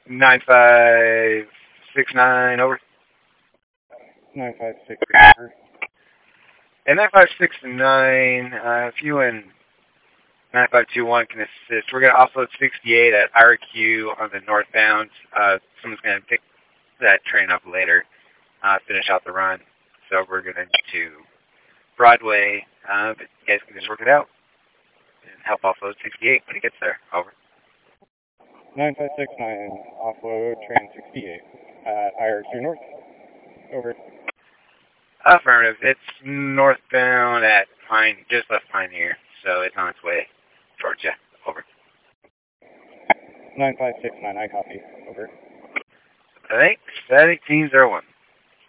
9569, over. 9569, over. And 9569, if you and 9521 can assist, we're going to offload 68 at IRQ on the northbound. Someone's going to pick that train up later, finish out the run. So we're going to Broadway, but you guys can just work it out and help offload 68 when he gets there. Over. 9569, offload train 68 at IRQ North. Over. Affirmative. It's northbound at Pine, just left Pioneer, so it's on its way towards you. Over. 9569, I copy. Over. Thanks. Static Team 01.